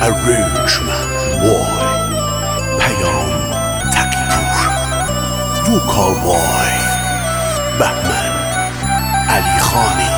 هەڕێژمە وای پەیام تەقی پوشە دوو کاڵبای بەهمەن عەلیخانی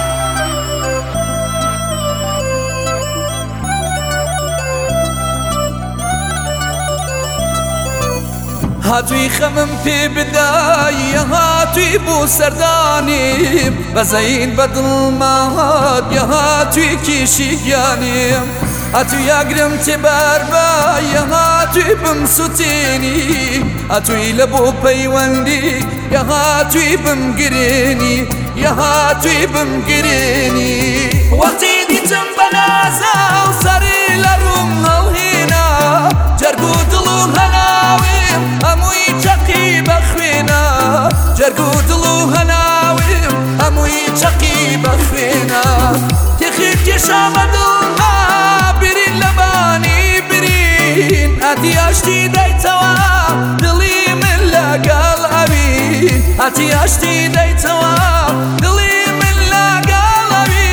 هاتووی خەمم پێ بدایە هاتووی بۆ سەردانیم بەزەین بە دڵمات یا هاتووی کیشی گیانیم هاتووی یاگرم تێباربایە هاتووی بمسووتێنی هاتووی لە بۆ پەیوەندی یا هاتووی بمگرێنی یا هاتووی بمگرێنی وەقتی دیتم بە نازە و سەری لە ڕووم هەڵهێنا جەرگ و دڵ و هەناویم هەمووی چەقی بەخوێنە جەرگ و دڵ و هەناویم هەمووی چەقی بەخوێنە تێخیر کێشا بە دڵما برین لەبانی برین هاتی ئاشتی دەیتەوە دڵی من لەگەڵ ئەوی هاتی ئاشتی دەیتەوە دڵی من لەگەڵ ئەوی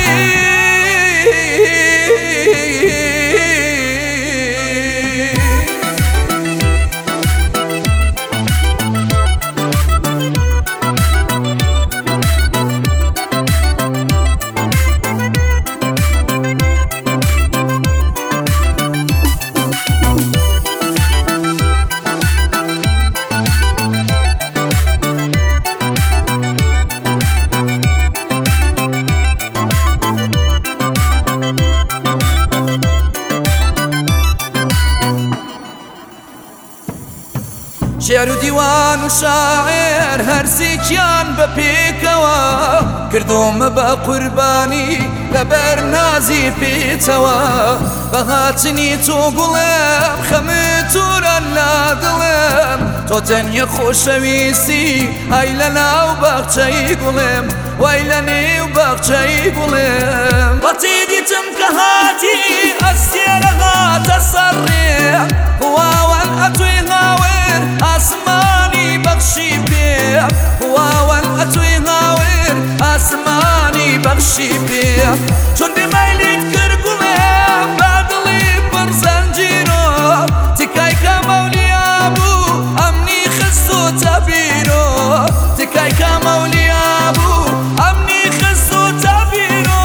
شێعر و دیوان و شاعر هەرسێکیان بە پێکەوە کردومە بە قوربانی لەبەر نازی پێچەوە بە هاتنی تۆ گوڵم خەمت توورە لا دڵم تۆ تەنیا خۆشەویستی ئای لە ناو باخچەی گوڵم وای لە نێو باخچەی گوڵم وەقتی دیتم کە هاتی ئەستێرە هاتە سەرڕێم هواوەن ئەتوێ هاور ئاسمانی بەخشی پێم هواوەن ئەتوێ هاور ئاسمانی بەخشی پێم چون دمەیلیت کرد گوڵێم با دڵی پڕ زەنجیرۆ تکای کە مەولیا بوو ئەمنی خستوتە بیرۆ تکای کە مەولیا بوو ئەمنی خستوتە بیرۆ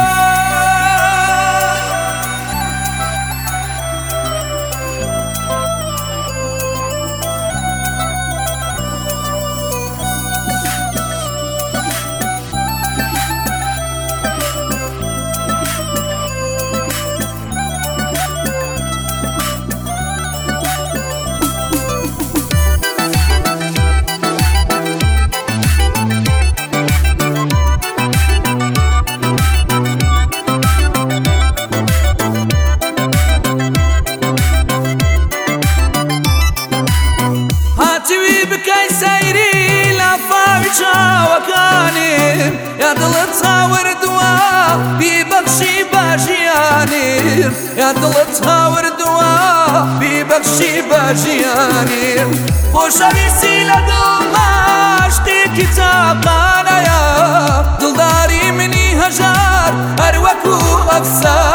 چاوەکانیم یا دڵت هاوردووە بیبەخشی بە ژیانیم یا دڵت هاوردووە بیبەخشی بە ژیانیم خۆشەویستی لە دڵما شتێکی تاقانەیە دڵداری منی هەژار هەر وەکوو ئەفسانە